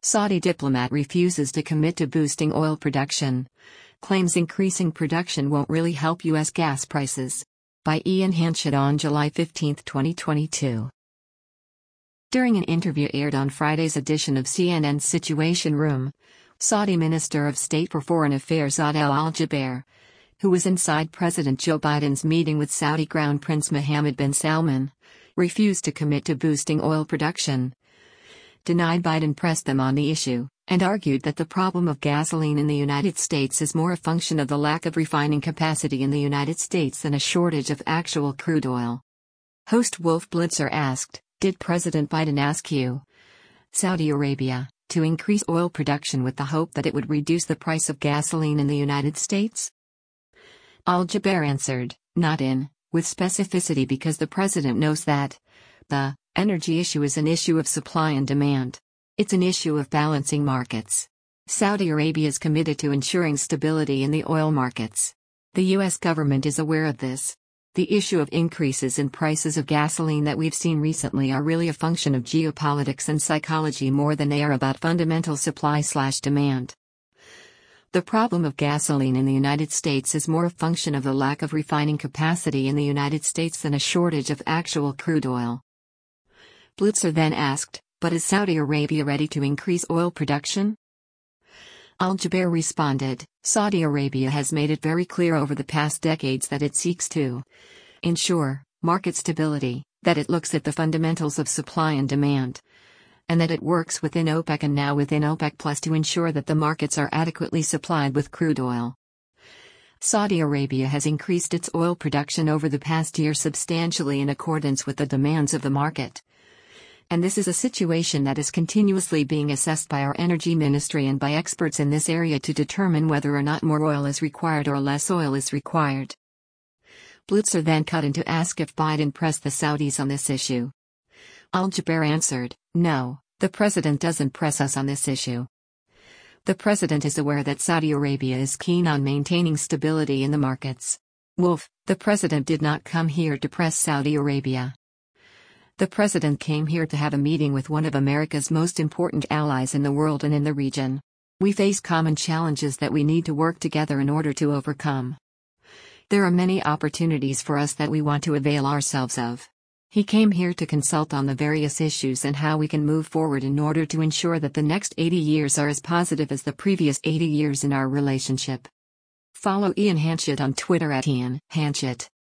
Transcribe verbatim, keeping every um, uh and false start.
Saudi diplomat refuses to commit to boosting oil production. Claims increasing production won't really help U S gas prices. By Ian Hanchett on July fifteenth, twenty twenty-two. During an interview aired on Friday's edition of C N N's Situation Room, Saudi Minister of State for Foreign Affairs Adel Al-Jubeir, who was inside President Joe Biden's meeting with Saudi Crown Prince Mohammed bin Salman, refused to commit to boosting oil production. Denied Biden pressed them on the issue, and argued that the problem of gasoline in the United States is more a function of the lack of refining capacity in the United States than a shortage of actual crude oil. Host Wolf Blitzer asked, "Did President Biden ask you, Saudi Arabia, to increase oil production with the hope that it would reduce the price of gasoline in the United States?" Al-Jubeir answered, "Not in, with specificity because the president knows that the energy issue is an issue of supply and demand. It's an issue of balancing markets. Saudi Arabia is committed to ensuring stability in the oil markets. The U S government is aware of this. The issue of increases in prices of gasoline that we've seen recently are really a function of geopolitics and psychology more than they are about fundamental supply/demand. The problem of gasoline in the United States is more a function of the lack of refining capacity in the United States than a shortage of actual crude oil." Blitzer then asked, "But is Saudi Arabia ready to increase oil production?" Al-Jubeir responded, "Saudi Arabia has made it very clear over the past decades that it seeks to ensure market stability, that it looks at the fundamentals of supply and demand, and that it works within OPEC and now within OPEC Plus to ensure that the markets are adequately supplied with crude oil." Saudi Arabia has increased its oil production over the past year substantially in accordance with the demands of the market. And this is a situation that is continuously being assessed by our energy ministry and by experts in this area to determine whether or not more oil is required or less oil is required. Blitzer then cut in to ask if Biden pressed the Saudis on this issue. Al-Jubeir answered, "No, the president doesn't press us on this issue. The president is aware that Saudi Arabia is keen on maintaining stability in the markets. Wolf, the president did not come here to press Saudi Arabia. The president came here to have a meeting with one of America's most important allies in the world and in the region. We face common challenges that we need to work together in order to overcome. There are many opportunities for us that we want to avail ourselves of. He came here to consult on the various issues and how we can move forward in order to ensure that the next eighty years are as positive as the previous eighty years in our relationship." Follow Ian Hanchett on Twitter at Ian Hanchett.